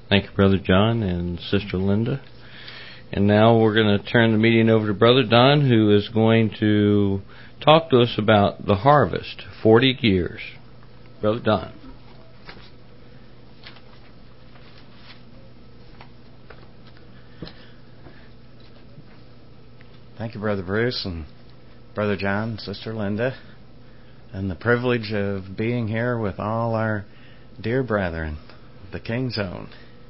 Thank you, Brother John and Sister Linda. And now we're going to turn the meeting over to Brother Don, who is going to talk to us about the harvest, 40 years. Brother Don. Thank you, Brother Bruce and Brother John, Sister Linda, and the privilege of being here with all our dear brethren, the King's Own.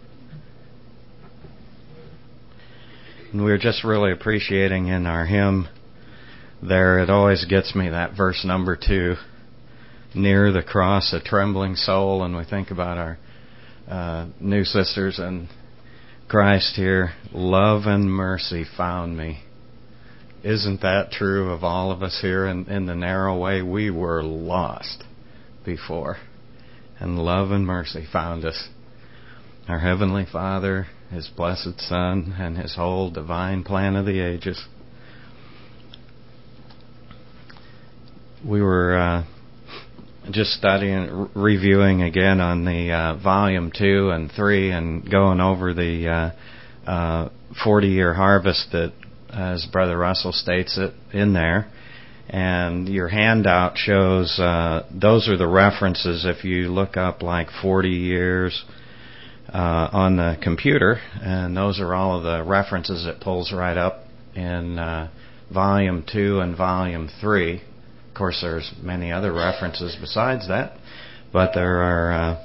And we're just really appreciating in our hymn there, it always gets me, that verse number 2, near the cross, a trembling soul, and we think about our new sisters in Christ here. Love and mercy found me. Isn't that true of all of us here in the narrow way? We were lost before, and love and mercy found us. Our Heavenly Father, His blessed Son, and His whole divine plan of the ages. We were just studying, reviewing again on the volume 2 and 3, and going over the 40-year harvest that, as Brother Russell states it in there. And your handout shows those are the references. If you look up like 40 years on the computer, and those are all of the references it pulls right up in volume 2 and volume 3. Of course, there's many other references besides that, but there are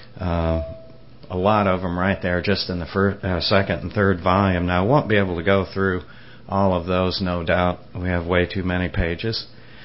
a lot of them right there just in the second and third volume. Now, I won't be able to go through all of those, no doubt. We have way too many pages.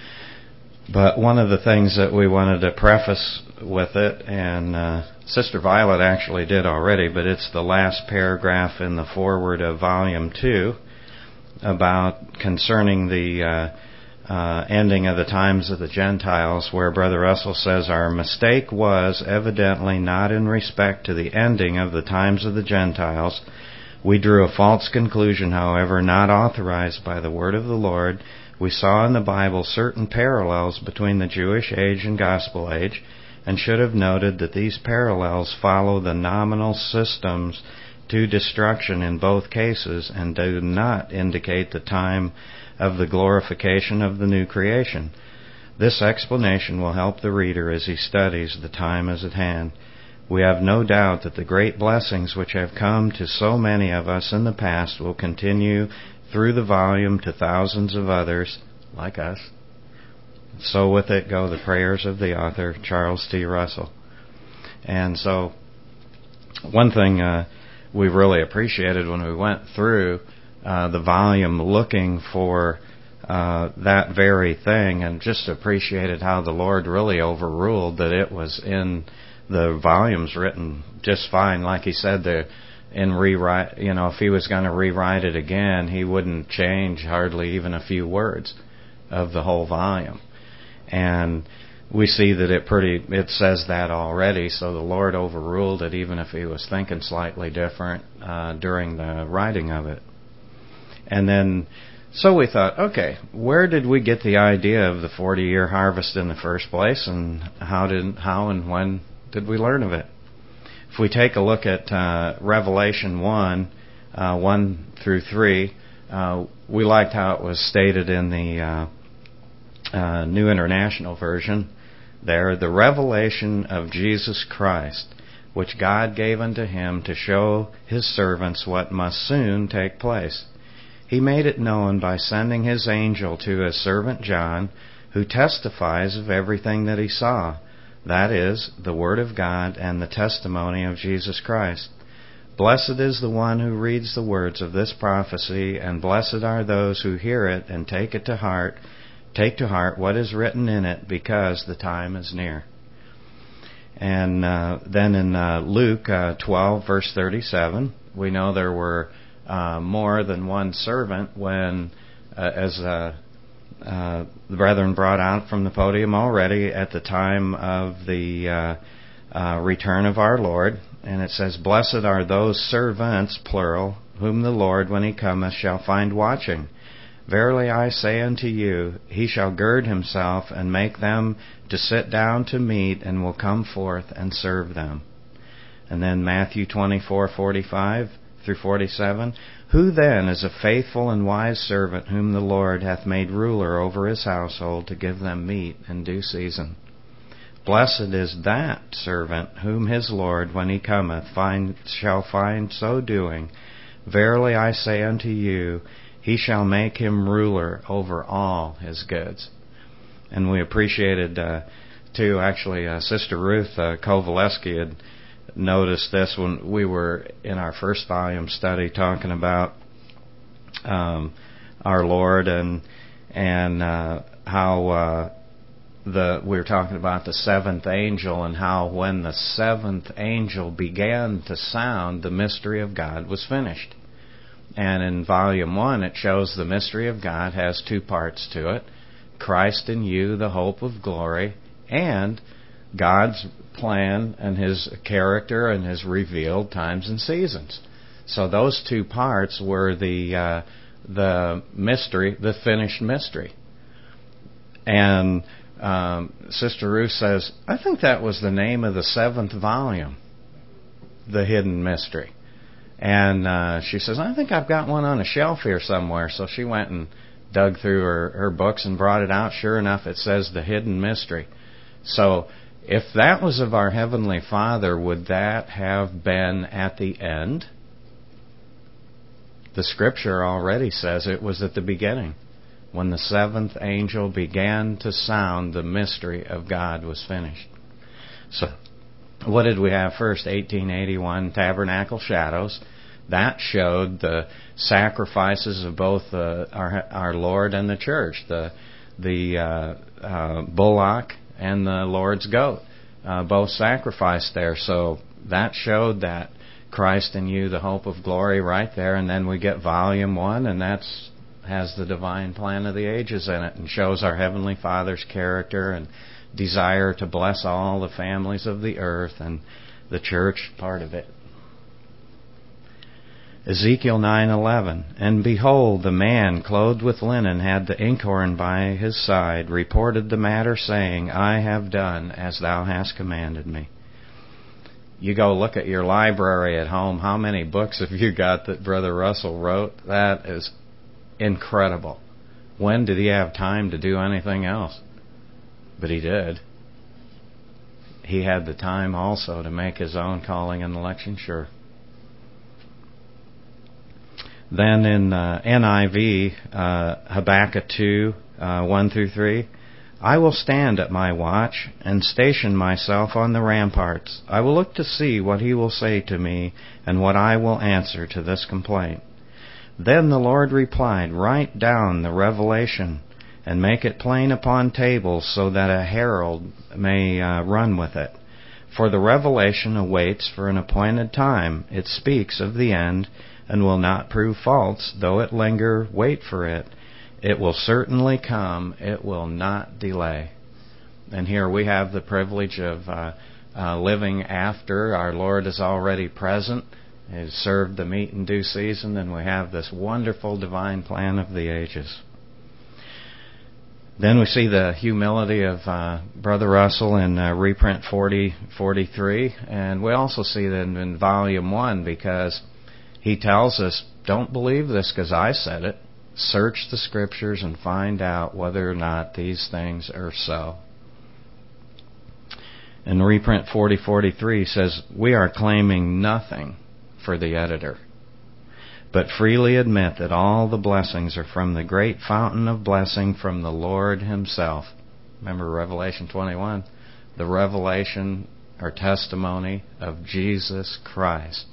But one of the things that we wanted to preface with it, and Sister Violet actually did already, but it's the last paragraph in the foreword of Volume 2 about concerning the ending of the times of the Gentiles, where Brother Russell says, our mistake was evidently not in respect to the ending of the times of the Gentiles. We drew a false conclusion, however, not authorized by the word of the Lord. We saw in the Bible certain parallels between the Jewish age and gospel age, and should have noted that these parallels follow the nominal systems to destruction in both cases and do not indicate the time of the glorification of the new creation. This explanation will help the reader as he studies the time is at hand. We have no doubt that the great blessings which have come to so many of us in the past will continue through the volume to thousands of others like us. So with it go the prayers of the author, Charles T. Russell. And so one thing we really appreciated when we went through the volume looking for that very thing, and just appreciated how the Lord really overruled that it was in the volume's written just fine. Like he said, in rewrite, if he was going to rewrite it again, he wouldn't change hardly even a few words of the whole volume. And we see that it says that already, so the Lord overruled it even if he was thinking slightly different during the writing of it. And then, so we thought, okay, where did we get the idea of the 40-year harvest in the first place, and how and when did we learn of it? If we take a look at Revelation 1, 1 through 3, we liked how it was stated in the New International Version there, the revelation of Jesus Christ, which God gave unto him to show his servants what must soon take place. He made it known by sending his angel to his servant John, who testifies of everything that he saw, that is, the Word of God and the testimony of Jesus Christ. Blessed is the one who reads the words of this prophecy, and blessed are those who hear it and take to heart what is written in it, because the time is near. And then in Luke 12, verse 37, we know there were more than one servant when, as the brethren brought out from the podium already, at the time of the return of our Lord. And it says, blessed are those servants, plural, whom the Lord, when he cometh, shall find watching. Verily I say unto you, he shall gird himself and make them to sit down to meat, and will come forth and serve them. And then Matthew 24:45 through 47. Who then is a faithful and wise servant whom the Lord hath made ruler over his household to give them meat in due season? Blessed is that servant whom his Lord, when he cometh, shall find so doing. Verily I say unto you, he shall make him ruler over all his goods. And we appreciated, too, actually, Sister Ruth Kowaleski had noticed this when we were in our first volume study talking about our Lord and how we were talking about the seventh angel and how when the seventh angel began to sound, the mystery of God was finished. And in Volume 1, it shows the mystery of God has two parts to it: Christ in you, the hope of glory, and God's plan and His character and His revealed times and seasons. So those two parts were the mystery, the finished mystery. And Sister Ruth says, I think that was the name of the seventh volume, The Hidden Mystery. And she says, I think I've got one on a shelf here somewhere. So she went and dug through her books and brought it out. Sure enough, it says The Hidden Mystery. So if that was of our Heavenly Father, would that have been at the end? The Scripture already says it was at the beginning. When the seventh angel began to sound, the mystery of God was finished. So, what did we have first? 1881, Tabernacle Shadows. That showed the sacrifices of both our Lord and the church, the bullock and the Lord's goat, both sacrificed there. So that showed that Christ in you, the hope of glory, right there. And then we get Volume 1, and that's has the divine plan of the ages in it and shows our Heavenly Father's character and desire to bless all the families of the earth and the church part of it. Ezekiel 9:11, and behold, the man clothed with linen had the inkhorn by his side, reported the matter, saying, I have done as thou hast commanded me. You go look at your library at home, how many books have you got that Brother Russell wrote? That is incredible. When did he have time to do anything else? But he did. He had the time also to make his own calling and election sure. Then in NIV, Habakkuk 2, 1 through 3, I will stand at my watch and station myself on the ramparts. I will look to see what he will say to me and what I will answer to this complaint. Then the Lord replied, write down the revelation and make it plain upon tables so that a herald may run with it. For the revelation awaits for an appointed time. It speaks of the end and will not prove false. Though it linger, wait for it. It will certainly come. It will not delay. And here we have the privilege of living after our Lord is already present. He has served the meat in due season, and we have this wonderful divine plan of the ages. Then we see the humility of Brother Russell in reprint 4043, and we also see that in Volume 1 because he tells us, don't believe this because I said it. Search the Scriptures and find out whether or not these things are so. In reprint 4043 says, we are claiming nothing for the editor, but freely admit that all the blessings are from the great fountain of blessing from the Lord Himself. Remember Revelation 21, the revelation or testimony of Jesus Christ.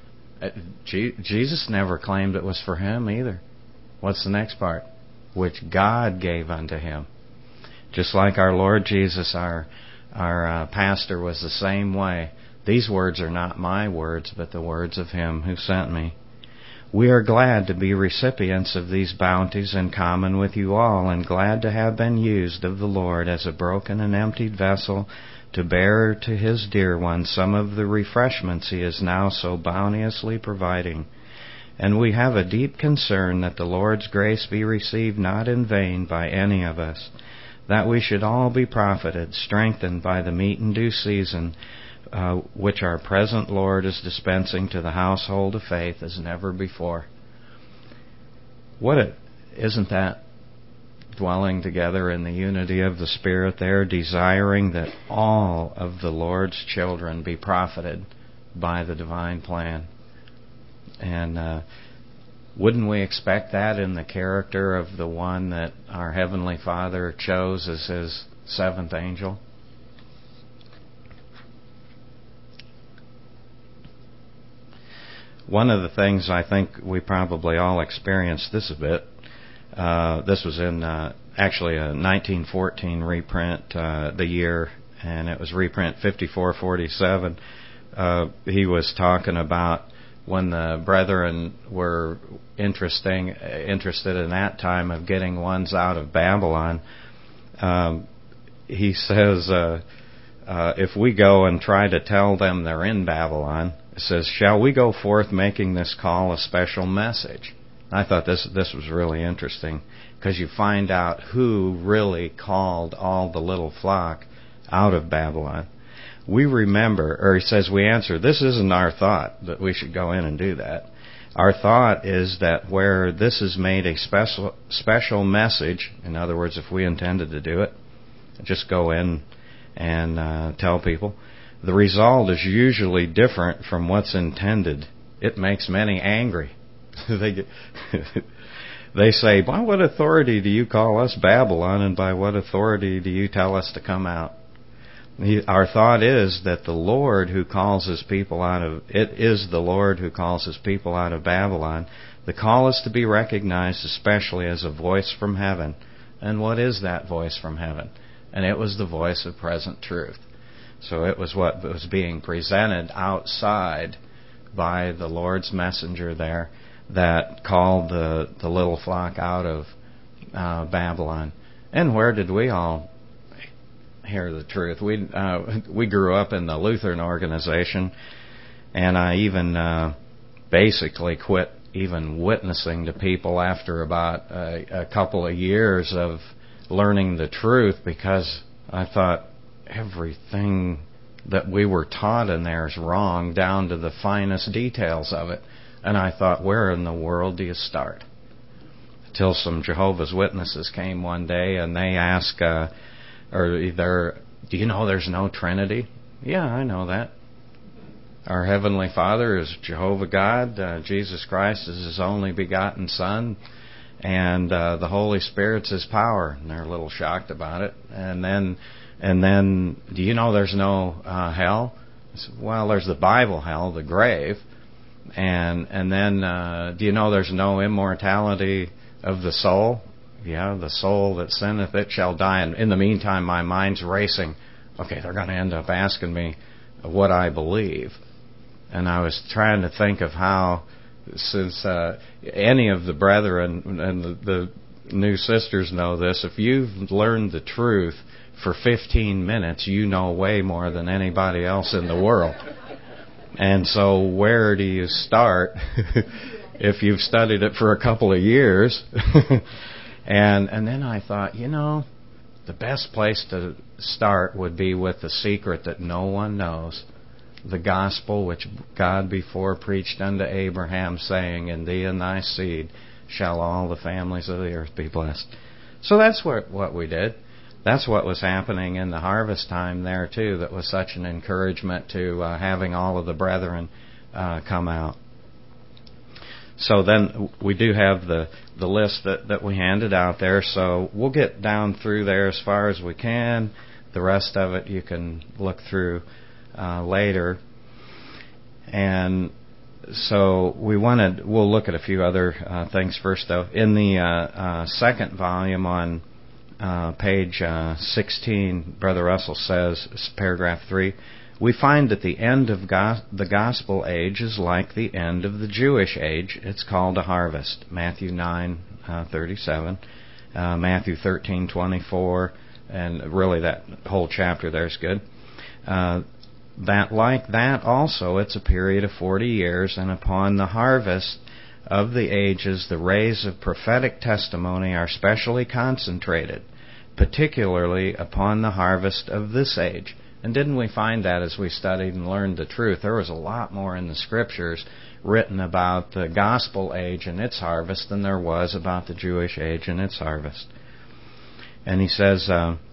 Jesus never claimed it was for Him either. What's the next part? Which God gave unto Him. Just like our Lord Jesus, our pastor was the same way. These words are not my words, but the words of Him who sent me. We are glad to be recipients of these bounties in common with you all, and glad to have been used of the Lord as a broken and emptied vessel to bear to His dear ones some of the refreshments He is now so bounteously providing. And we have a deep concern that the Lord's grace be received not in vain by any of us, that we should all be profited, strengthened by the meat in due season, which our present Lord is dispensing to the household of faith as never before. Isn't that dwelling together in the unity of the Spirit there, desiring that all of the Lord's children be profited by the divine plan? And wouldn't we expect that in the character of the one that our Heavenly Father chose as His seventh angel? One of the things I think we probably all experienced this a bit, this was in actually a 1914 reprint, the year, and it was reprint 5447. He was talking about when the brethren were interested in that time of getting ones out of Babylon. He says, if we go and try to tell them they're in Babylon, it says, shall we go forth making this call a special message? I thought this was really interesting, because you find out who really called all the little flock out of Babylon. We remember, or he says, we answer, this isn't our thought that we should go in and do that. Our thought is that where this is made a special message, in other words, if we intended to do it, just go in and tell people, the result is usually different from what's intended. It makes many angry. They say, by what authority do you call us Babylon, and by what authority do you tell us to come out? Our thought is that the Lord who calls His people out of Babylon. The call is to be recognized especially as a voice from heaven. And what is that voice from heaven? And it was the voice of present truth. So it was what was being presented outside by the Lord's messenger there that called the little flock out of Babylon. And where did we all hear the truth? We grew up in the Lutheran organization, and I even basically quit even witnessing to people after about a couple of years of learning the truth, because I thought everything that we were taught in there is wrong down to the finest details of it. And I thought, where in the world do you start? Till some Jehovah's Witnesses came one day and they asked, do you know there's no Trinity? Yeah, I know that. Our Heavenly Father is Jehovah God. Jesus Christ is His only begotten Son. And the Holy Spirit's His power. And they're a little shocked about it. And then, do you know there's no hell? I said, well, there's the Bible hell, the grave. And then, do you know there's no immortality of the soul? Yeah, the soul that sinneth, it shall die. And in the meantime, my mind's racing. Okay, they're going to end up asking me what I believe. And I was trying to think of how, since any of the brethren and the new sisters know this, if you've learned the truth for 15 minutes, you know way more than anybody else in the world. And so where do you start if you've studied it for a couple of years? And then I thought, the best place to start would be with the secret that no one knows, the gospel which God before preached unto Abraham, saying, in thee and thy seed shall all the families of the earth be blessed. So that's what we did. That's what was happening in the harvest time there, too, that was such an encouragement to having all of the brethren come out. So then we do have the list that we handed out there, so we'll get down through there as far as we can. The rest of it you can look through later. And so we'll look at a few other things first, though. In the second volume on page 16, Brother Russell says, paragraph 3, we find that the end of the gospel age is like the end of the Jewish age. It's called a harvest. Matthew 9:37, Matthew 13:24, and really that whole chapter there is good. That like that also it's a period of 40 years, and upon the harvest of the ages the rays of prophetic testimony are specially concentrated, particularly upon the harvest of this age. And didn't we find that as we studied and learned the truth? There was a lot more in the Scriptures written about the gospel age and its harvest than there was about the Jewish age and its harvest. And he says,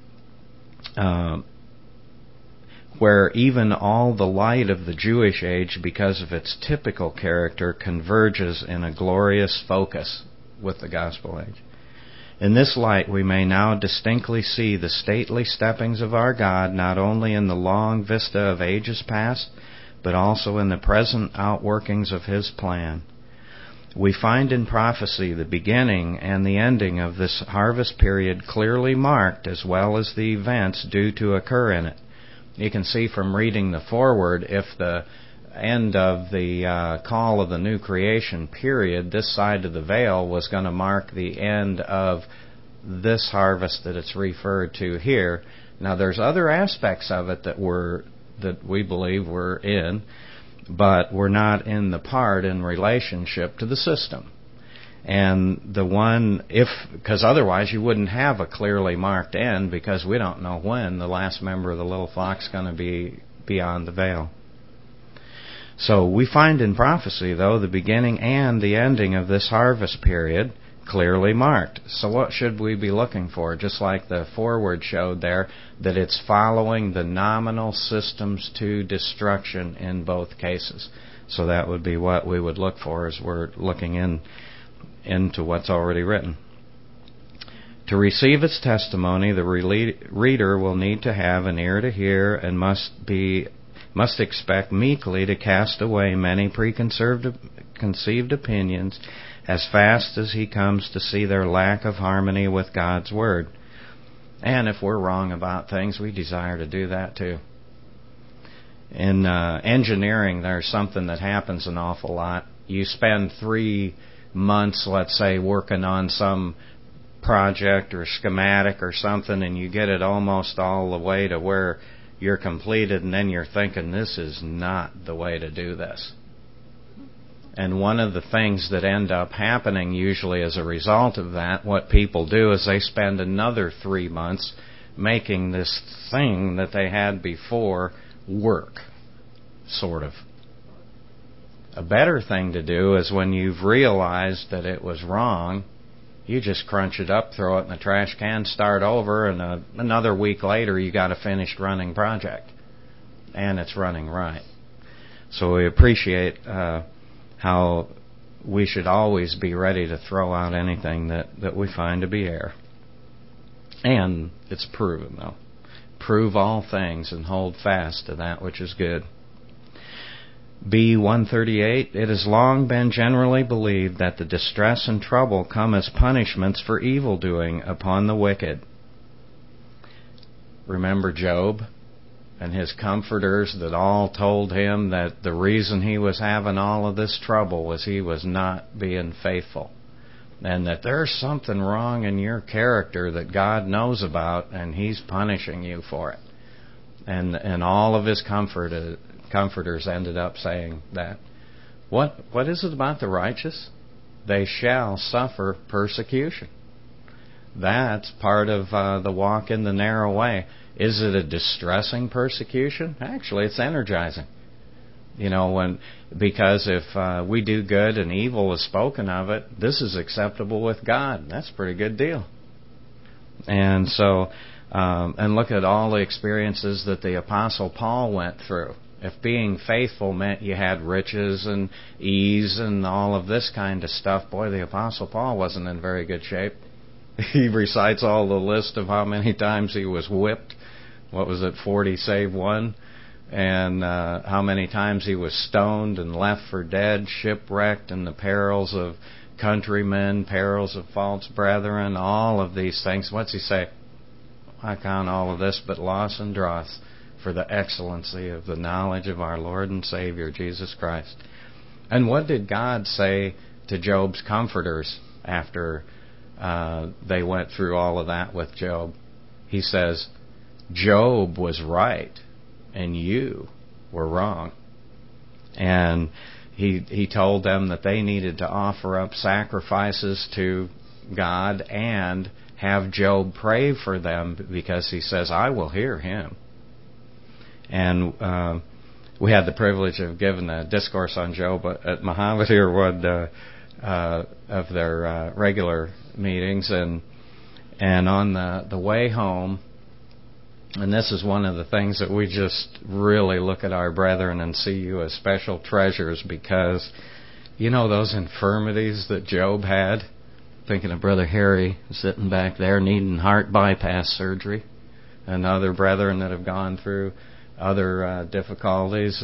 where even all the light of the Jewish age, because of its typical character, converges in a glorious focus with the gospel age. In this light we may now distinctly see the stately steppings of our God, not only in the long vista of ages past, but also in the present outworkings of His plan. We find in prophecy the beginning and the ending of this harvest period clearly marked, as well as the events due to occur in it. You can see from reading the foreword, if the end of the call of the new creation period, this side of the veil, was going to mark the end of this harvest that it's referred to here. Now there's other aspects of it that we believe we're in, but we're not in the part in relationship to the system. And the one, because otherwise you wouldn't have a clearly marked end, because we don't know when the last member of the little flock's going to be beyond the veil. So we find in prophecy, though, the beginning and the ending of this harvest period clearly marked. So what should we be looking for? Just like the foreword showed there, that it's following the nominal systems to destruction in both cases. So that would be what we would look for as we're looking into what's already written. To receive its testimony, the reader will need to have an ear to hear and must expect meekly to cast away many preconceived opinions as fast as he comes to see their lack of harmony with God's Word. And if we're wrong about things, we desire to do that too. In engineering, there's something that happens an awful lot. You spend 3 months, let's say, working on some project or schematic or something, and you get it almost all the way to where you're completed, and then you're thinking, this is not the way to do this. And one of the things that end up happening usually as a result of that, what people do is they spend another 3 months making this thing that they had before work, sort of. A better thing to do is when you've realized that it was wrong, you just crunch it up, throw it in the trash can, start over, and another week later you got a finished running project. And it's running right. So we appreciate how we should always be ready to throw out anything that we find to be error. And it's proven, though. Prove all things and hold fast to that which is good. B. 138, it has long been generally believed that the distress and trouble come as punishments for evildoing upon the wicked. Remember Job and his comforters that all told him that the reason he was having all of this trouble was he was not being faithful, and that there's something wrong in your character that God knows about, and He's punishing you for it. And all of his comforters ended up saying that. What is it about the righteous? They shall suffer persecution. That's part of the walk in the narrow way. Is it a distressing persecution? Actually, it's energizing. Because if we do good and evil is spoken of it, this is acceptable with God. That's a pretty good deal. And so, and look at all the experiences that the Apostle Paul went through. If being faithful meant you had riches and ease and all of this kind of stuff, boy, the Apostle Paul wasn't in very good shape. He recites all the list of how many times he was whipped. 40 save 1? And how many times he was stoned and left for dead, shipwrecked, and the perils of countrymen, perils of false brethren, all of these things. What's he say? I count all of this but loss and dross for the excellency of the knowledge of our Lord and Savior, Jesus Christ. And what did God say to Job's comforters after they went through all of that with Job? He says, Job was right and you were wrong. And he told them that they needed to offer up sacrifices to God and have Job pray for them, because he says, I will hear him. And we had the privilege of giving a discourse on Job at Mahavir, one of their regular meetings, and on the way home. And this is one of the things that we just really look at our brethren and see you as special treasures, because you know those infirmities that Job had. Thinking of Brother Harry sitting back there needing heart bypass surgery, and other brethren that have gone through other difficulties.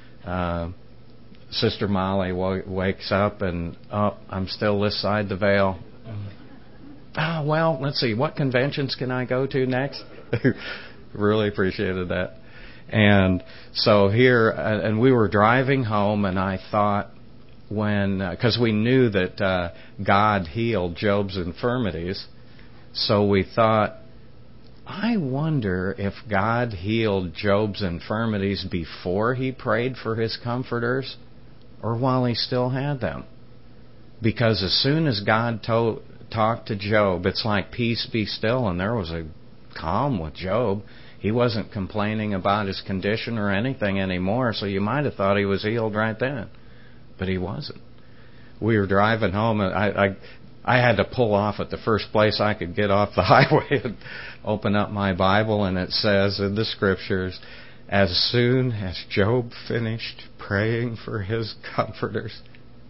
Sister Molly wakes up and, I'm still this side the veil. Well, let's see, what conventions can I go to next? Really appreciated that. And so here, and we were driving home, and I thought, because we knew that God healed Job's infirmities, so we thought, I wonder if God healed Job's infirmities before he prayed for his comforters or while he still had them. Because as soon as God talked to Job, it's like, peace be still, and there was a calm with Job. He wasn't complaining about his condition or anything anymore, so you might have thought he was healed right then. But he wasn't. We were driving home, and I had to pull off at the first place I could get off the highway and open up my Bible, and it says in the Scriptures, as soon as Job finished praying for his comforters,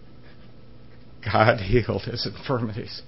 God healed his infirmities.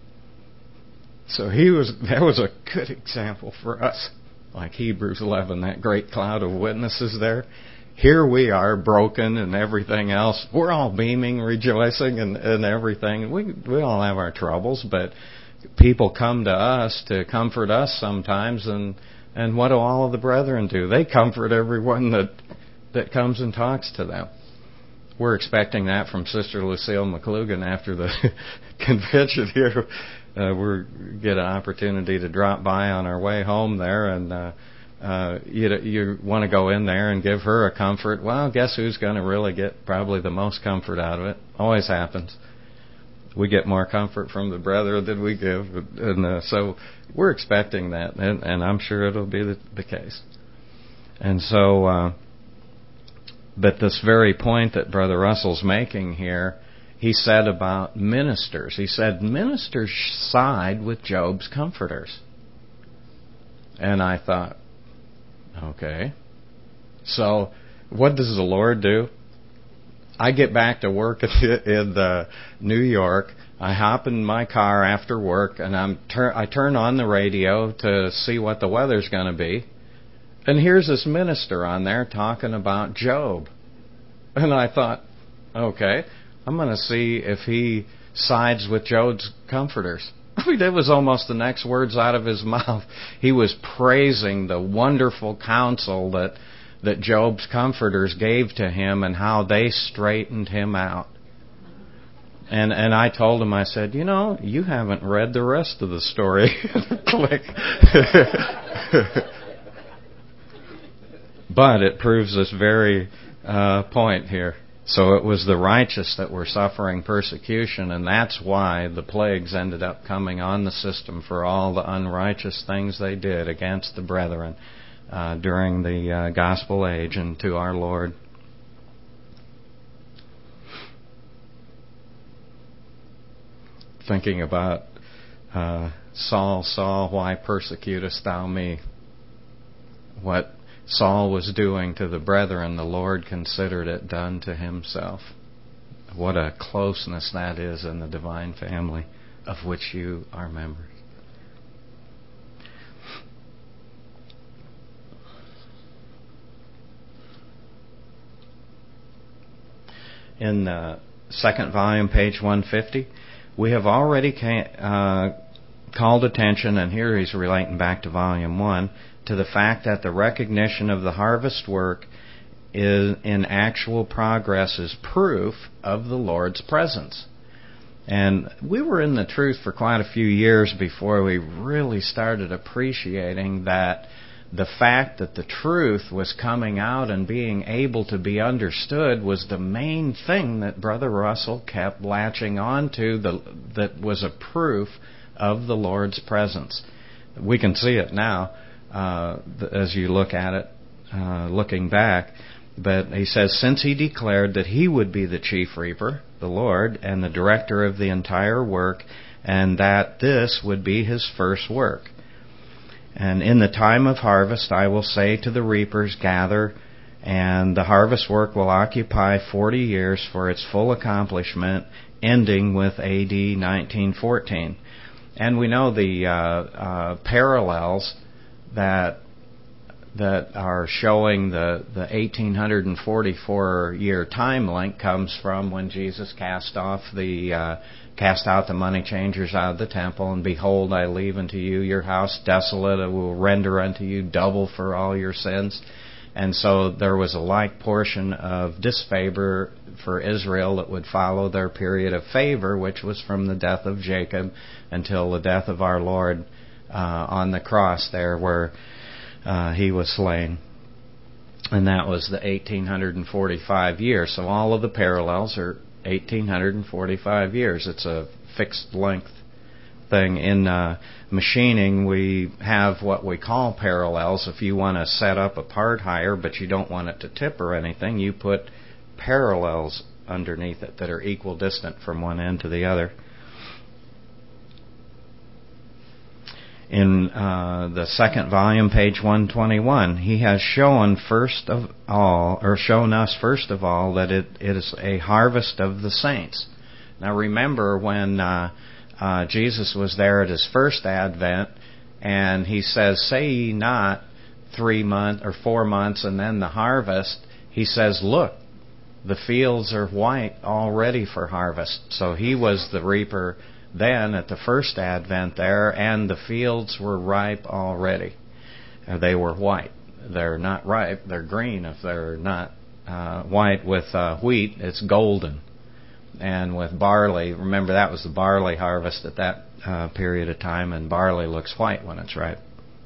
So that was a good example for us. Like Hebrews 11, that great cloud of witnesses there. Here we are, broken and everything else. We're all beaming, rejoicing, and everything. We all have our troubles, but people come to us to comfort us sometimes, and what do all of the brethren do? They comfort everyone that comes and talks to them. We're expecting that from Sister Lucille McClugan after the convention here. We get an opportunity to drop by on our way home there, and you want to go in there and give her a comfort. Well, guess who's going to really get probably the most comfort out of it? Always happens. We get more comfort from the brother than we give, and so we're expecting that, and I'm sure it'll be the case. And so, but this very point that Brother Russell's making here, he said about ministers. He said ministers side with Job's comforters. And I thought, okay. So what does the Lord do? I get back to work in New York. I hop in my car after work, and I turn on the radio to see what the weather's going to be. And here's this minister on there talking about Job. And I thought, okay, I'm going to see if he sides with Job's comforters. I mean, it was almost the next words out of his mouth. He was praising the wonderful counsel that Job's comforters gave to him and how they straightened him out. And I told him, I said, you haven't read the rest of the story. Click. But it proves this very point here. So it was the righteous that were suffering persecution, and that's why the plagues ended up coming on the system for all the unrighteous things they did against the brethren during the gospel age and to our Lord. Thinking about Saul, Saul, why persecutest thou me? What Saul was doing to the brethren, the Lord considered it done to himself. What a closeness that is in the divine family of which you are members. In the second volume, page 150, we have already called attention, and here he's relating back to volume 1, to the fact that the recognition of the harvest work in actual progress is proof of the Lord's presence. And we were in the truth for quite a few years before we really started appreciating that the fact that the truth was coming out and being able to be understood was the main thing that Brother Russell kept latching on to, that was a proof of the Lord's presence. We can see it now as you look at it looking back. But he says, since he declared that he would be the chief reaper, the Lord, and the director of the entire work, and that this would be his first work. And in the time of harvest, I will say to the reapers, gather, and the harvest work will occupy 40 years for its full accomplishment, ending with AD 1914. And we know the parallels that are showing the 1844-year time link comes from when Jesus cast out the money changers out of the temple, and behold, I leave unto you your house desolate, I will render unto you double for all your sins. And so there was a like portion of disfavor for Israel that would follow their period of favor, which was from the death of Jacob until the death of our Lord on the cross there, where he was slain. And that was the 1845 years. So all of the parallels are 1845 years. It's a fixed length thing. In machining, we have what we call parallels. If you want to set up a part higher, but you don't want it to tip or anything, you put parallels underneath it that are equidistant from one end to the other. In the second volume, page 121, he has shown us first of all that it is a harvest of the saints. Now remember when Jesus was there at his first advent, and he says, "Say ye not 3 months or 4 months, and then the harvest." He says, "Look, the fields are white already for harvest." So he was the reaper then at the first advent there, and the fields were ripe already. They were white. They're not ripe, they're green. If they're not white with wheat, it's golden. And with barley, remember that was the barley harvest at that period of time, and barley looks white when it's ripe.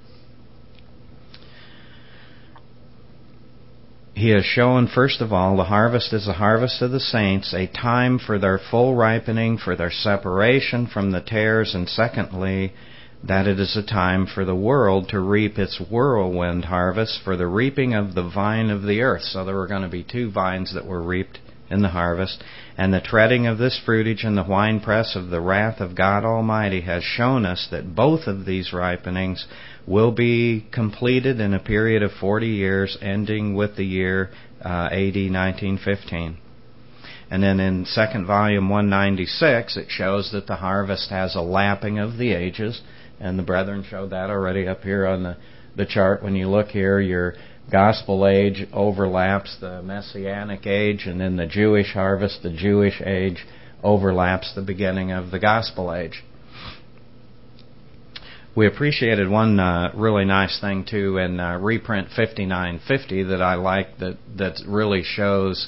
He has shown, first of all, the harvest is a harvest of the saints, a time for their full ripening, for their separation from the tares, and secondly, that it is a time for the world to reap its whirlwind harvest, for the reaping of the vine of the earth. So there were going to be 2 vines that were reaped in the harvest, and the treading of this fruitage in the winepress of the wrath of God Almighty has shown us that both of these ripenings will be completed in a period of 40 years, ending with the year AD 1915. And then in second volume 196, it shows that the harvest has a lapping of the ages, and the brethren showed that already up here on the chart. When you look here, your gospel age overlaps the messianic age, and then the Jewish harvest, the Jewish age, overlaps the beginning of the gospel age. We appreciated one really nice thing, too, in reprint 5950 that I like that really shows,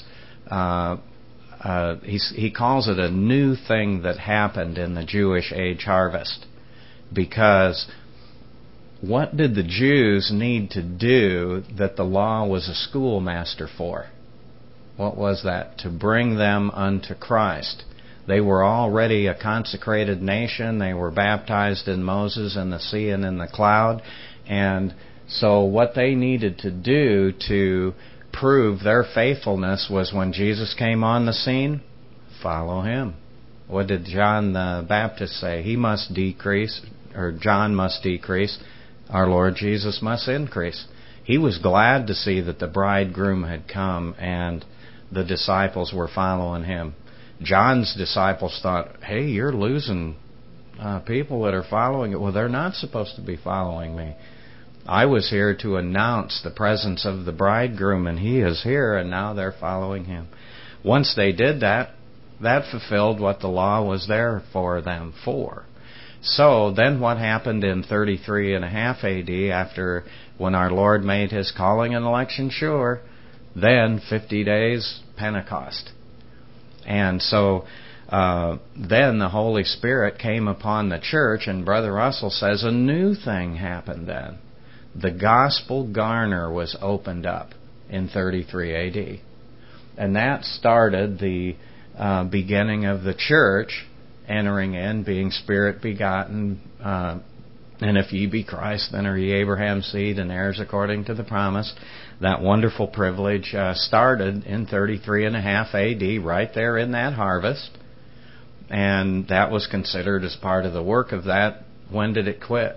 he calls it a new thing that happened in the Jewish age harvest. Because what did the Jews need to do that the law was a schoolmaster for? What was that? To bring them unto Christ. They were already a consecrated nation. They were baptized in Moses and the sea and in the cloud. And so what they needed to do to prove their faithfulness was when Jesus came on the scene, follow him. What did John the Baptist say? He must decrease, or John must decrease. Our Lord Jesus must increase. He was glad to see that the bridegroom had come and the disciples were following him. John's disciples thought, hey, you're losing people that are following it. Well, they're not supposed to be following me. I was here to announce the presence of the bridegroom, and he is here, and now they're following him. Once they did that, that fulfilled what the law was there for them for. So then what happened in 33.5 AD, after when our Lord made his calling and election sure, then 50 days Pentecost. And so then the Holy Spirit came upon the church, and Brother Russell says a new thing happened then. The gospel garner was opened up in 33 AD. And that started the beginning of the church entering in, being Spirit begotten. And if ye be Christ, then are ye Abraham's seed and heirs according to the promise. that wonderful privilege started in 33.5 A.D., right there in that harvest. And that was considered as part of the work of that. When did it quit?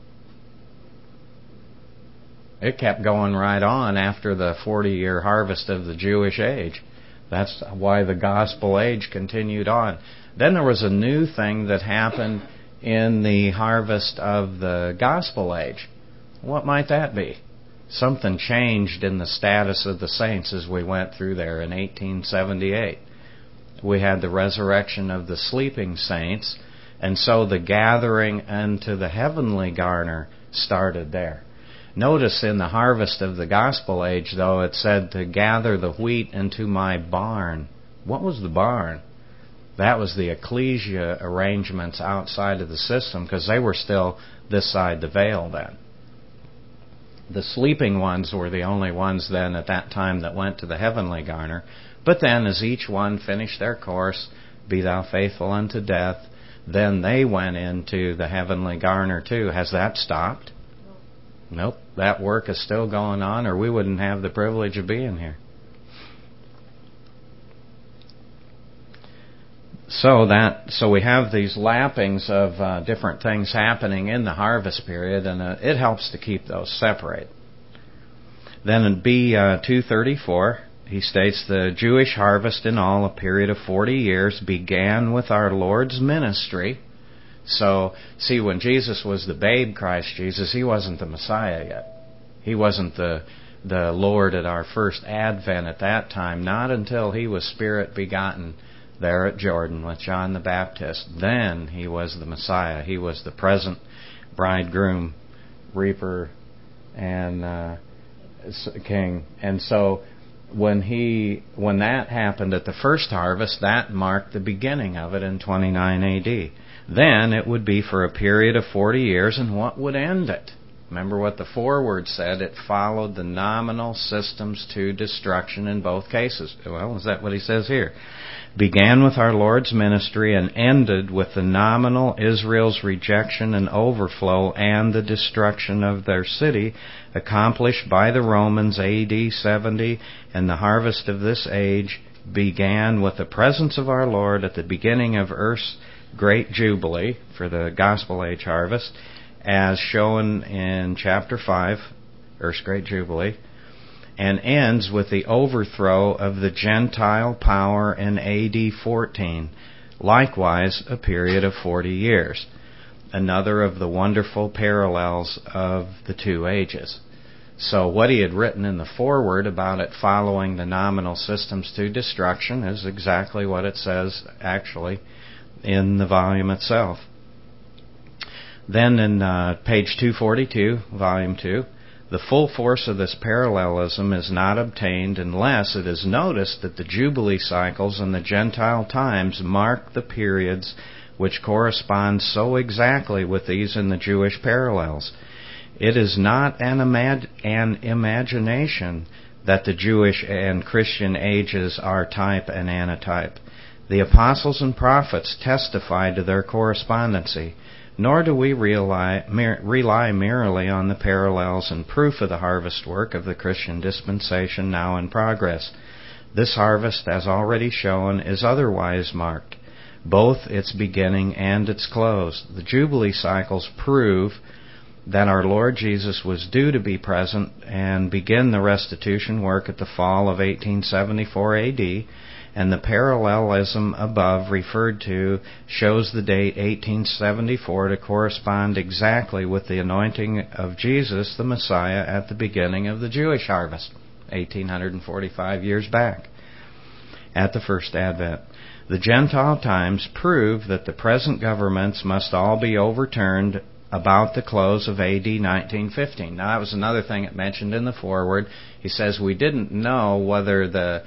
It kept going right on after the 40-year harvest of the Jewish age. That's why the gospel age continued on. Then there was a new thing that happened in the harvest of the gospel age. What might that be? Something changed in the status of the saints as we went through there in 1878. We had the resurrection of the sleeping saints, and so the gathering unto the heavenly garner started there. Notice in the harvest of the gospel age, though, it said to gather the wheat into my barn. What was the barn? That was the ecclesia arrangements outside of the system, because they were still this side the veil then. The sleeping ones were the only ones then at that time that went to the heavenly garner. But then as each one finished their course, be thou faithful unto death, then they went into the heavenly garner too. Has that stopped? Nope. That work is still going on, or we wouldn't have the privilege of being here. So we have these lappings of different things happening in the harvest period, and it helps to keep those separate. Then in B234, he states the Jewish harvest in all, a period of 40 years, began with our Lord's ministry. So, see, when Jesus was the babe, Christ Jesus, he wasn't the Messiah yet. He wasn't the Lord at our first advent at that time, not until he was Spirit begotten there at Jordan with John the Baptist. Then he was the Messiah. He was the present bridegroom, reaper, and king. And so when that happened at the first harvest, that marked the beginning of it in 29 A.D. Then it would be for a period of 40 years, and what would end it? Remember what the foreword said, it followed the nominal systems to destruction in both cases. Well, is that what he says here? Began with our Lord's ministry and ended with the nominal Israel's rejection and overflow and the destruction of their city, accomplished by the Romans A.D. 70, and the harvest of this age began with the presence of our Lord at the beginning of Earth's great jubilee for the gospel age harvest, as shown in chapter 5, Earth's great jubilee, and ends with the overthrow of the Gentile power in A.D. 14, likewise a period of 40 years. Another of the wonderful parallels of the two ages. So what he had written in the foreword about it following the nominal systems to destruction is exactly what it says actually in the volume itself. Then in page 242, volume 2, the full force of this parallelism is not obtained unless it is noticed that the Jubilee cycles and the Gentile times mark the periods which correspond so exactly with these in the Jewish parallels. It is not an imagination that the Jewish and Christian ages are type and antitype. The apostles and prophets testify to their correspondency, nor do we rely merely on the parallels and proof of the harvest work of the Christian dispensation now in progress. This harvest, as already shown, is otherwise marked, both its beginning and its close. The Jubilee cycles prove that our Lord Jesus was due to be present and begin the restitution work at the fall of 1874 A.D., and the parallelism above referred to shows the date 1874 to correspond exactly with the anointing of Jesus, the Messiah, at the beginning of the Jewish harvest, 1845 years back, at the first advent. The Gentile times prove that the present governments must all be overturned about the close of A.D. 1915. Now, that was another thing it mentioned in the foreword. He says we didn't know whether the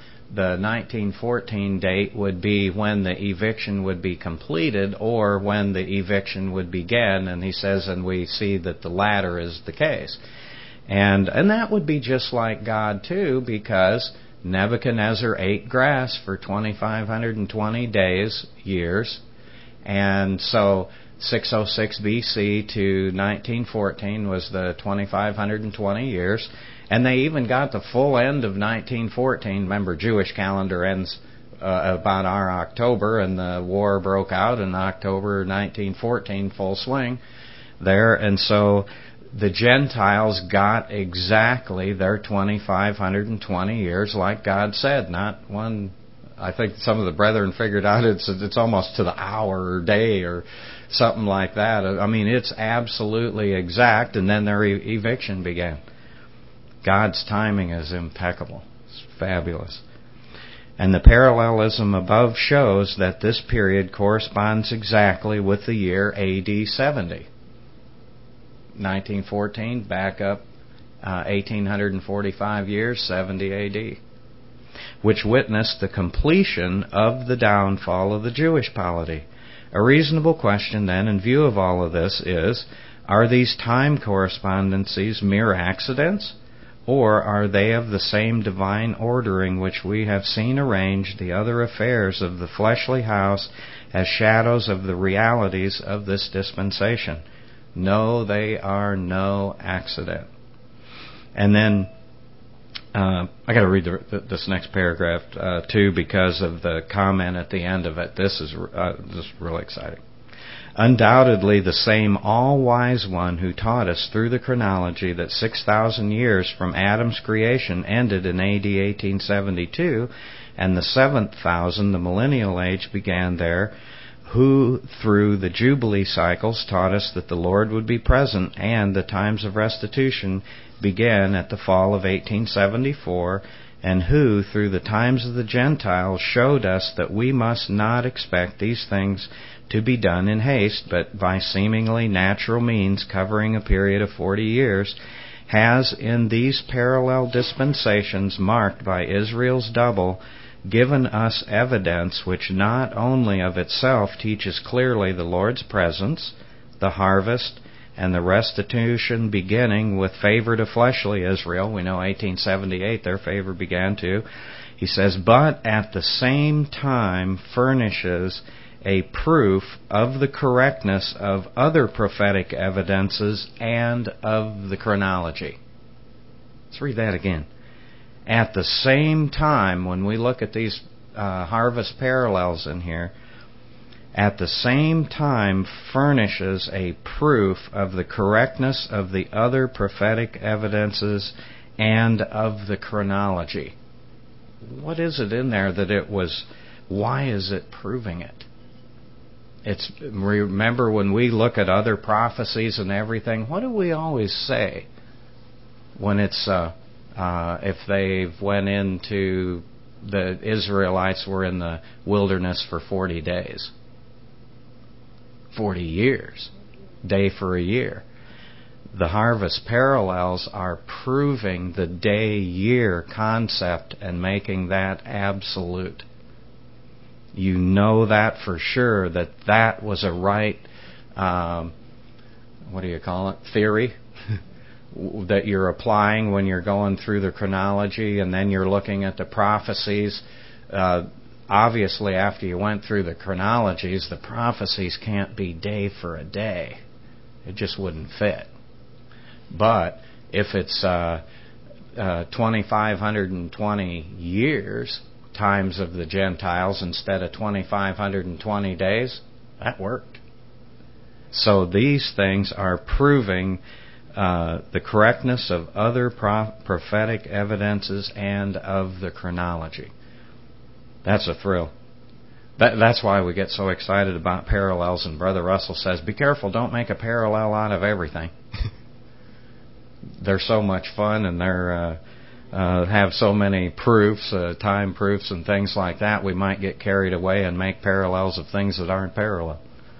1914 date would be when the eviction would be completed or when the eviction would begin, and he says, and we see that the latter is the case. And that would be just like God too, because Nebuchadnezzar ate grass for 2,520 years, and so 606 BC to 1914 was the 2,520 years, And they even got the full end of 1914. Remember, Jewish calendar ends about our October, and the war broke out in October 1914, full swing there. And so the Gentiles got exactly their 2,520 years like God said, not one. I think some of the brethren figured out it's almost to the hour or day or something like that. I mean, it's absolutely exact, and then their eviction began. God's timing is impeccable. It's fabulous. And the parallelism above shows that this period corresponds exactly with the year AD 70. 1914, back up 1,845 years, 70 AD, which witnessed the completion of the downfall of the Jewish polity. A reasonable question then, in view of all of this, is, are these time correspondences mere accidents, or are they of the same divine ordering which we have seen arrange the other affairs of the fleshly house as shadows of the realities of this dispensation? No, they are no accident. And then I got to read this next paragraph too, because of the comment at the end of it. This is really exciting. Undoubtedly, the same all-wise one who taught us through the chronology that 6,000 years from Adam's creation ended in AD 1872, and the 7,000, the millennial age, began there, who through the Jubilee cycles taught us that the Lord would be present and the times of restitution began at the fall of 1874, and who through the times of the Gentiles showed us that we must not expect these things to be done in haste, but by seemingly natural means covering a period of 40 years, has in these parallel dispensations marked by Israel's double given us evidence which not only of itself teaches clearly the Lord's presence, the harvest, and the restitution beginning with favor to fleshly Israel. We know 1878 their favor began to. He says, but at the same time furnishes a proof of the correctness of other prophetic evidences and of the chronology. Let's read that again. At the same time, when we look at these harvest parallels in here, at the same time furnishes a proof of the correctness of the other prophetic evidences and of the chronology. What is it in there that it was? Why is it proving it? Remember when we look at other prophecies and everything, what do we always say when it's if they went into the Israelites were in the wilderness for 40 days? 40 years, day for a year. The harvest parallels are proving the day-year concept and making that absolute. You know that for sure, that was a right, theory that you're applying when you're going through the chronology, and then you're looking at the prophecies. Obviously, after you went through the chronologies, the prophecies can't be day for a day. It just wouldn't fit. But if it's 2,520 years times of the Gentiles instead of 2,520 days, that worked. So these things are proving the correctness of other prophetic evidences and of the chronology. That's a thrill. That's why we get so excited about parallels, and Brother Russell says, be careful, don't make a parallel out of everything. They're so much fun, and they're have so many proofs, time proofs and things like that, we might get carried away and make parallels of things that aren't parallel.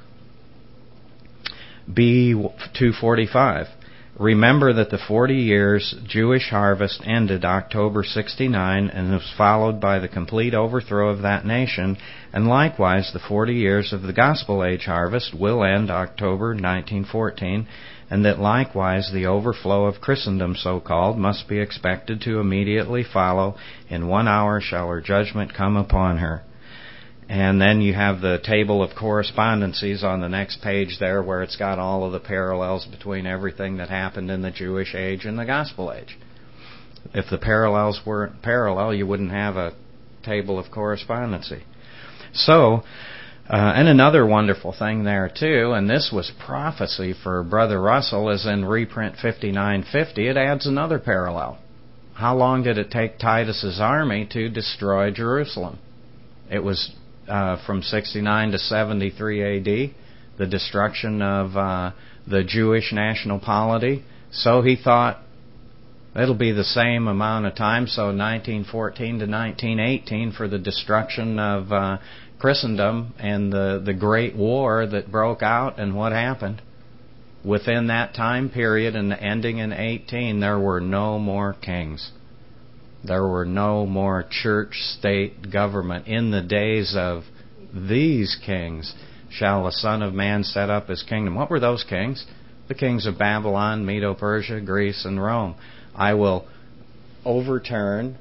B245. Remember that the 40 years Jewish harvest ended October 69 and was followed by the complete overthrow of that nation, and likewise the 40 years of the Gospel Age harvest will end October 1914, and that likewise the overflow of Christendom, so-called, must be expected to immediately follow. In 1 hour shall her judgment come upon her. And then you have the table of correspondences on the next page there, where it's got all of the parallels between everything that happened in the Jewish age and the Gospel age. If the parallels weren't parallel, you wouldn't have a table of correspondency. So, and another wonderful thing there too, and this was prophecy for Brother Russell, is in reprint 5950, it adds another parallel. How long did it take Titus's army to destroy Jerusalem? It was from 69 to 73 AD, the destruction of the Jewish national polity. So he thought it'll be the same amount of time, so 1914 to 1918 for the destruction of Christendom and the Great War that broke out. And what happened? Within that time period and ending in 18, there were no more kings. There were no more church, state, government. In the days of these kings shall the Son of Man set up his kingdom. What were those kings? The kings of Babylon, Medo-Persia, Greece, and Rome. I will overturn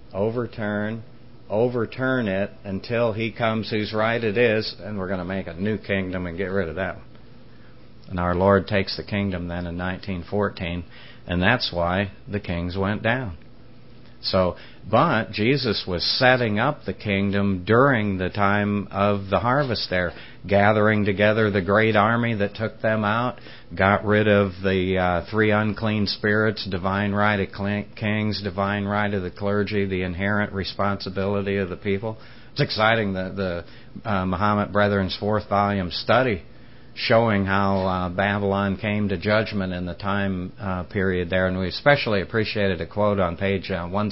it until he comes whose right it is, and we're going to make a new kingdom and get rid of that one. And our Lord takes the kingdom then in 1914, and that's why the kings went down. So, but Jesus was setting up the kingdom during the time of the harvest there, gathering together the great army that took them out, got rid of the three unclean spirits, divine right of kings, divine right of the clergy, the inherent responsibility of the people. It's exciting, the Mahomet Brethren's 4th volume study showing how Babylon came to judgment in the time period there. And we especially appreciated a quote on page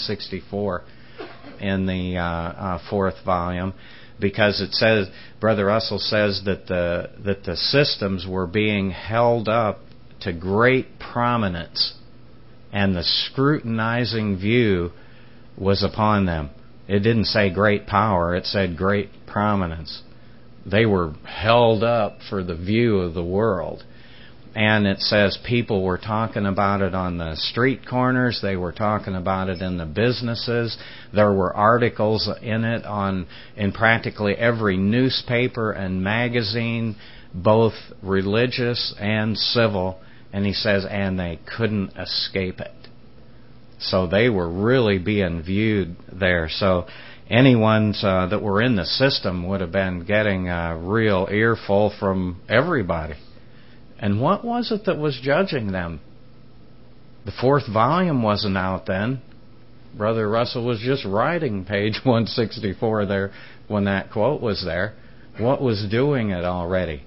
164 in the 4th volume, because it says, Brother Russell says that the systems were being held up to great prominence, and the scrutinizing view was upon them. It didn't say great power, it said great prominence. They were held up for the view of the world. And it says people were talking about it on the street corners. They were talking about it in the businesses. There were articles in it in practically every newspaper and magazine, both religious and civil. And he says, and they couldn't escape it. So they were really being viewed there. So anyone that were in the system would have been getting a real earful from everybody. And what was it that was judging them? The 4th volume wasn't out then. Brother Russell was just writing page 164 there when that quote was there. What was doing it already?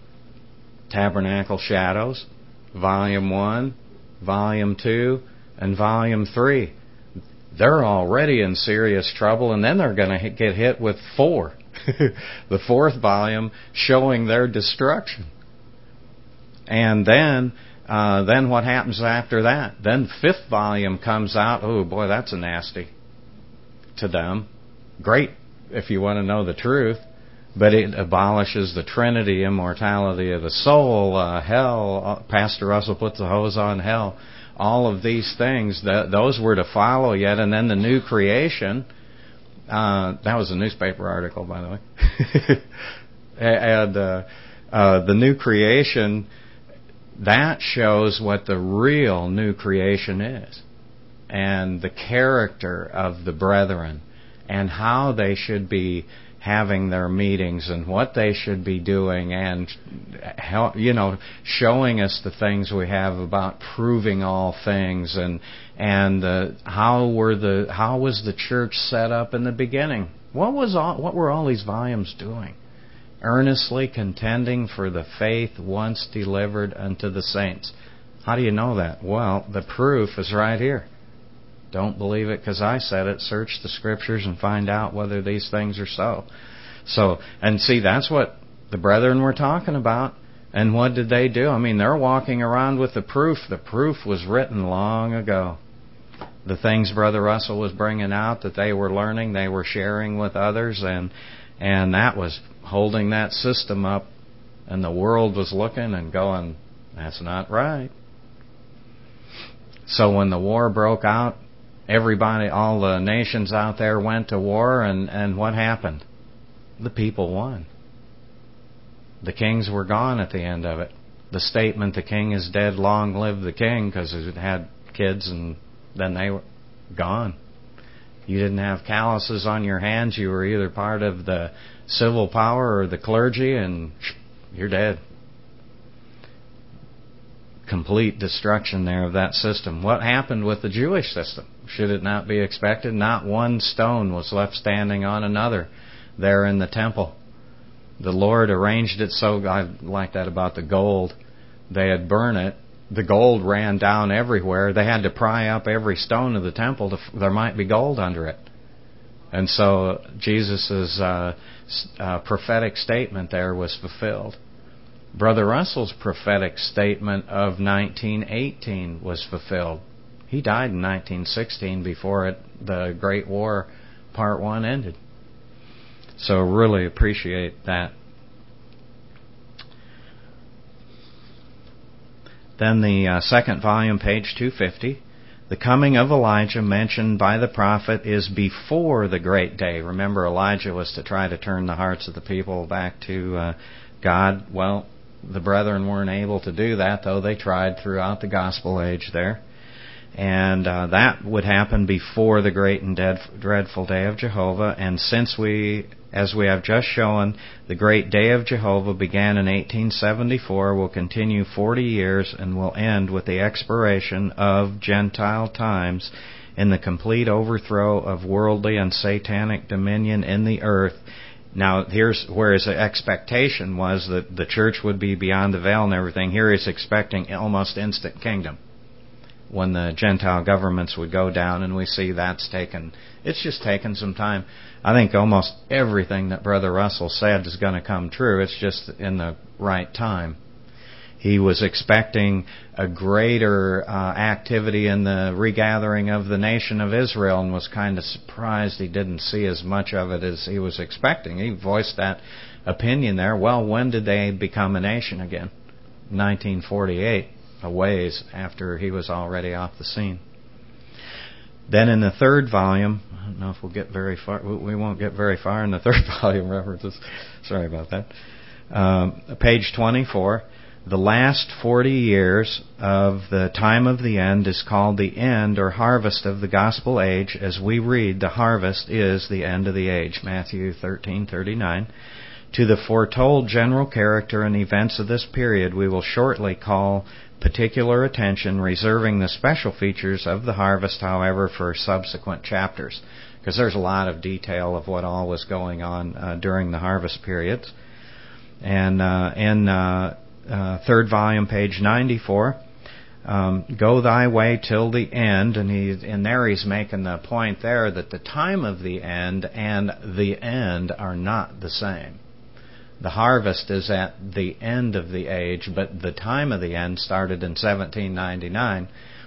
Tabernacle Shadows, Volume 1, Volume 2, and Volume 3. They're already in serious trouble, and then they're going to get hit with 4. The 4th volume showing their destruction. And then what happens after that? Then 5th volume comes out. Oh boy, that's a nasty to them. Great if you want to know the truth, but it abolishes the Trinity, immortality of the soul, hell. Pastor Russell puts the hose on hell. All of these things, those were to follow yet. And then the new creation, that was a newspaper article, by the way. And the new creation, that shows what the real new creation is, and the character of the brethren, and how they should be having their meetings, and what they should be doing, and showing us the things we have about proving all things, and how was the church set up in the beginning? What were all these volumes doing? Earnestly contending for the faith once delivered unto the saints. How do you know that? Well, the proof is right here. Don't believe it because I said it. Search the Scriptures and find out whether these things are so. And see, that's what the brethren were talking about. And what did they do? I mean, they're walking around with the proof. The proof was written long ago. The things Brother Russell was bringing out that they were learning, they were sharing with others, and that was holding that system up, and the world was looking and going, that's not right. So when the war broke out, everybody, all the nations out there went to war, and what happened? The people won. The kings were gone at the end of it. The statement, the king is dead, long live the king, because it had kids, and then gone. You didn't have calluses on your hands. You were either part of the civil power or the clergy, and you're dead. Complete destruction there of that system. What happened with the Jewish system? Should it not be expected? Not one stone was left standing on another there in the temple. The Lord arranged it so, I like that about the gold. They had burned it. The gold ran down everywhere. They had to pry up every stone of the temple. There might be gold under it. And so Jesus' prophetic statement there was fulfilled. Brother Russell's prophetic statement of 1918 was fulfilled. He died in 1916 before the Great War Part 1 ended. So really appreciate that. Then the second volume, page 250. The coming of Elijah mentioned by the prophet is before the great day. Remember, Elijah was to try to turn the hearts of the people back to God. Well, the brethren weren't able to do that, though they tried throughout the gospel age there. And that would happen before the great and dreadful day of Jehovah. And since as we have just shown, the great day of Jehovah began in 1874, will continue 40 years, and will end with the expiration of Gentile times in the complete overthrow of worldly and satanic dominion in the earth. Now, here's where his expectation was that the church would be beyond the veil and everything. Here he's expecting almost instant kingdom when the Gentile governments would go down, and we see it's just taken some time. I think almost everything that Brother Russell said is going to come true. It's just in the right time. He was expecting a greater activity in the regathering of the nation of Israel, and was kind of surprised he didn't see as much of it as he was expecting. He voiced that opinion there. Well, when did they become a nation again? 1948. A ways after he was already off the scene. Then in the third volume, I don't know if we'll get very far. We won't get very far in the third volume references. Sorry about that. Page 24. The last 40 years of the time of the end is called the end or harvest of the gospel age. As we read, the harvest is the end of the age. Matthew 13:39. To the foretold general character and events of this period, we will shortly call particular attention, reserving the special features of the harvest, however, for subsequent chapters, because there's a lot of detail of what all was going on during the harvest periods. And in third volume, page 94, go thy way till the end, and he's making the point there that the time of the end and the end are not the same. The harvest is at the end of the age, but the time of the end started in 1799.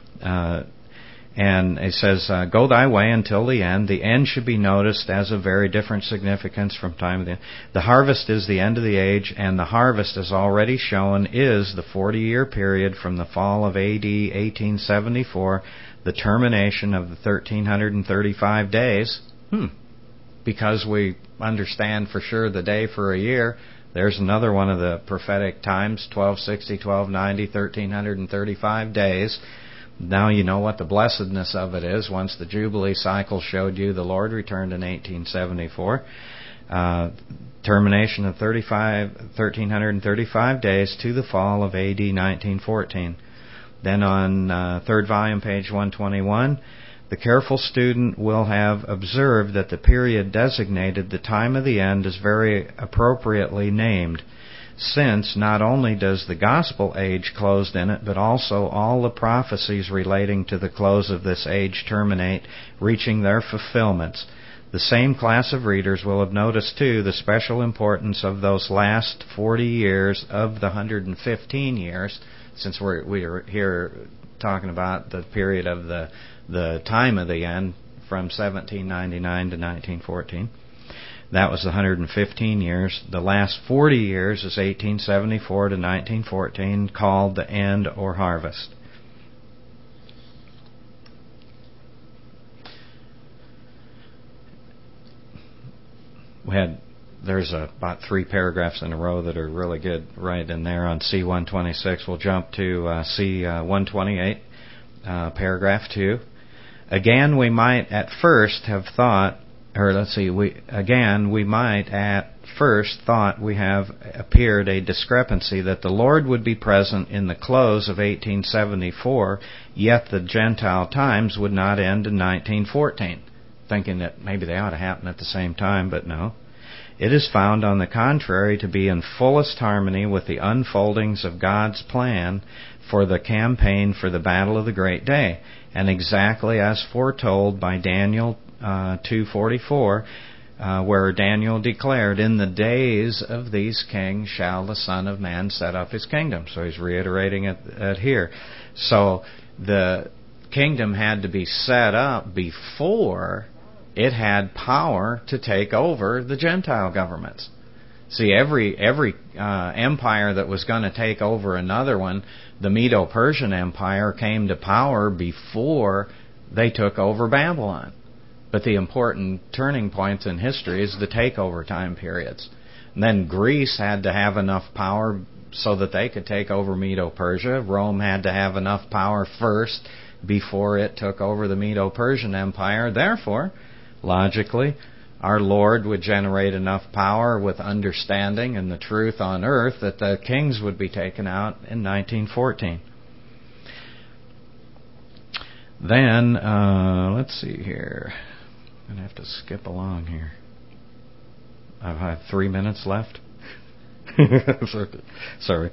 And it says, go thy way until the end. The end should be noticed as a very different significance from time of the end. The harvest is the end of the age, and the harvest, as already shown, is the 40-year period from the fall of A.D. 1874, the termination of the 1,335 days. Because we understand for sure the day for a year, there's another one of the prophetic times, 1260, 1290, 1,335 days. Now you know what the blessedness of it is. Once the Jubilee cycle showed you the Lord returned in 1874. Termination of 1,335 days to the fall of A.D. 1914. Then on third volume, page 121, the careful student will have observed that the period designated, the time of the end, is very appropriately named, since not only does the gospel age close in it, but also all the prophecies relating to the close of this age terminate, reaching their fulfillments. The same class of readers will have noticed, too, the special importance of those last 40 years of the 115 years, since we are here talking about the period of the time of the end from 1799 to 1914. That was 115 years. The last 40 years is 1874 to 1914, called the end or harvest. There's about 3 paragraphs in a row that are really good right in there on C-126. We'll jump to C-128, paragraph 2. Again, we might at first have thought, we might at first thought we have appeared a discrepancy that the Lord would be present in the close of 1874, yet the Gentile times would not end in 1914, thinking that maybe they ought to happen at the same time, but no. It is found, on the contrary, to be in fullest harmony with the unfoldings of God's plan for the campaign for the battle of the great day, and exactly as foretold by Daniel 2:44, where Daniel declared, "In the days of these kings shall the Son of Man set up his kingdom." So he's reiterating it here. So the kingdom had to be set up before it had power to take over the Gentile governments. See, every empire that was going to take over another one, the Medo-Persian Empire came to power before they took over Babylon. But the important turning points in history is the takeover time periods. And then Greece had to have enough power so that they could take over Medo-Persia. Rome had to have enough power first before it took over the Medo-Persian Empire. Therefore, logically, our Lord would generate enough power with understanding and the truth on earth that the kings would be taken out in 1914. Then, let's see here. I'm going to have to skip along here. I have 3 minutes left. Sorry.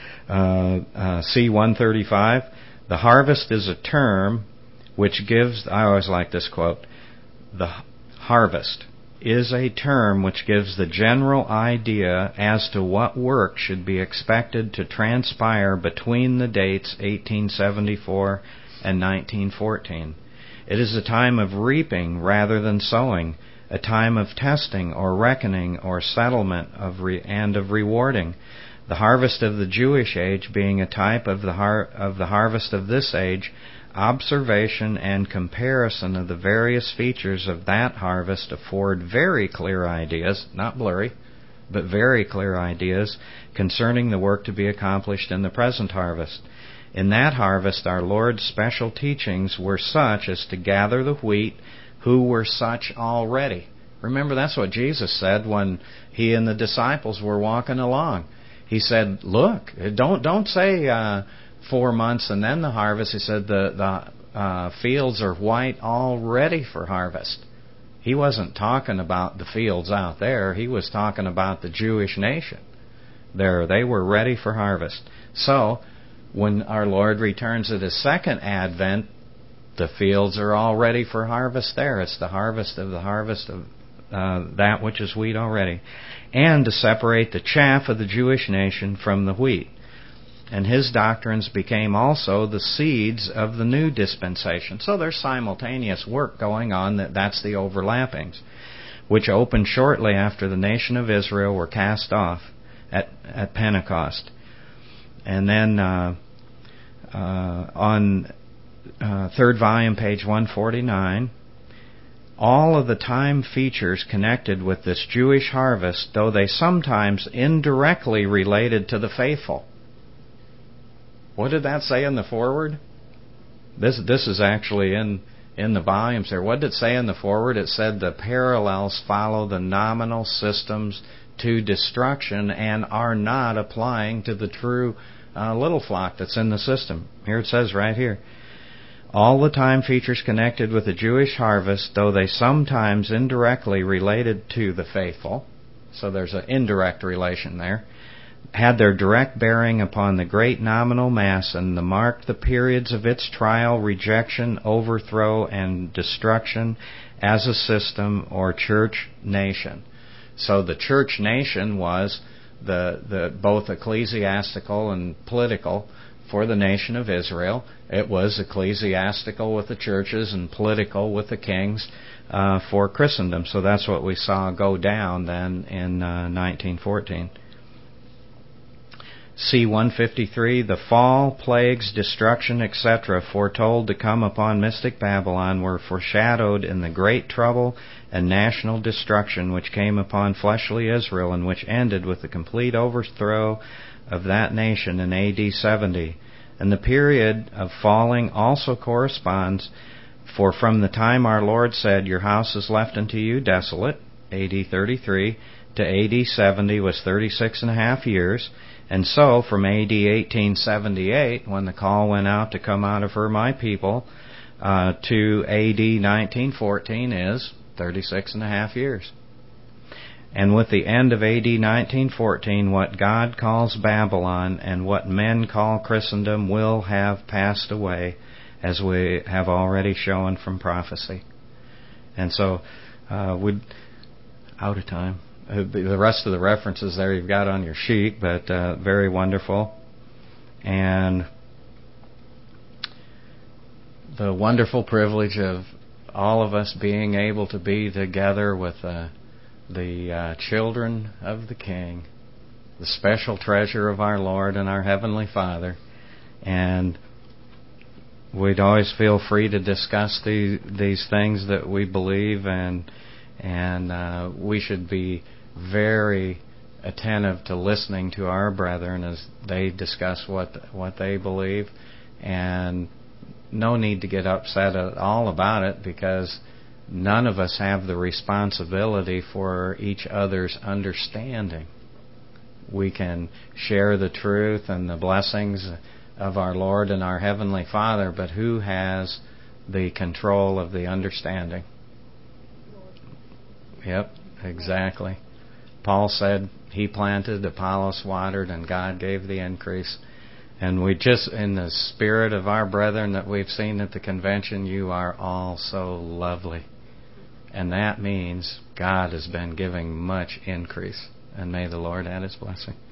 C-135. The harvest is a term which gives, I always like this quote, the harvest is a term which gives the general idea as to what work should be expected to transpire between the dates 1874 and 1914. It is a time of reaping rather than sowing, a time of testing or reckoning or settlement and of rewarding. The harvest of the Jewish age being a type of the harvest of this age, observation and comparison of the various features of that harvest afford very clear ideas, not blurry, but very clear ideas concerning the work to be accomplished in the present harvest. In that harvest, our Lord's special teachings were such as to gather the wheat, who were such already. Remember, that's what Jesus said when he and the disciples were walking along. He said, look, don't say 4 months and then the harvest. He said the fields are white already for harvest. He wasn't talking about the fields out there. He was talking about the Jewish nation. They were ready for harvest. So, when our Lord returns at His second advent, the fields are all ready for harvest there. It's the harvest of that which is wheat already. And to separate the chaff of the Jewish nation from the wheat. And His doctrines became also the seeds of the new dispensation. So there's simultaneous work going on. That's the overlappings, which opened shortly after the nation of Israel were cast off at Pentecost. And then on third volume, page 149, all of the time features connected with this Jewish harvest, though they sometimes indirectly related to the faithful. What did that say in the foreword? This is actually in the volumes there. What did it say in the foreword? It said the parallels follow the nominal systems to destruction and are not applying to the true little flock that's in the system. Here it says right here. All the time features connected with the Jewish harvest, though they sometimes indirectly related to the faithful, so there's an indirect relation there, had their direct bearing upon the great nominal mass and marked the periods of its trial, rejection, overthrow, and destruction as a system or church nation. So the church nation was the both ecclesiastical and political for the nation of Israel. It was ecclesiastical with the churches and political with the kings for Christendom. So that's what we saw go down then in 1914. C-153, the fall, plagues, destruction, etc., foretold to come upon mystic Babylon were foreshadowed in the great trouble and national destruction which came upon fleshly Israel and which ended with the complete overthrow of that nation in A.D. 70. And the period of falling also corresponds For from the time our Lord said, "Your house is left unto you desolate," A.D. 33, to A.D. 70 was 36.5 years. And so, from A.D. 1878, when the call went out to come out of her, my people, to A.D. 1914 is 36.5 years. And with the end of A.D. 1914, what God calls Babylon and what men call Christendom will have passed away, as we have already shown from prophecy. And so, we're out of time. The rest of the references there you've got on your sheet, but very wonderful. And the wonderful privilege of all of us being able to be together with the children of the King, the special treasure of our Lord and our Heavenly Father. And we'd always feel free to discuss these things that we believe, and we should be very attentive to listening to our brethren as they discuss what they believe, and no need to get upset at all about it, because none of us have the responsibility for each other's understanding. We can share the truth and the blessings of our Lord and our Heavenly Father, but who has the control of the understanding? Yep, exactly. Paul said he planted, Apollos watered, and God gave the increase. And we just, in the spirit of our brethren that we've seen at the convention, you are all so lovely. And that means God has been giving much increase. And may the Lord add His blessing.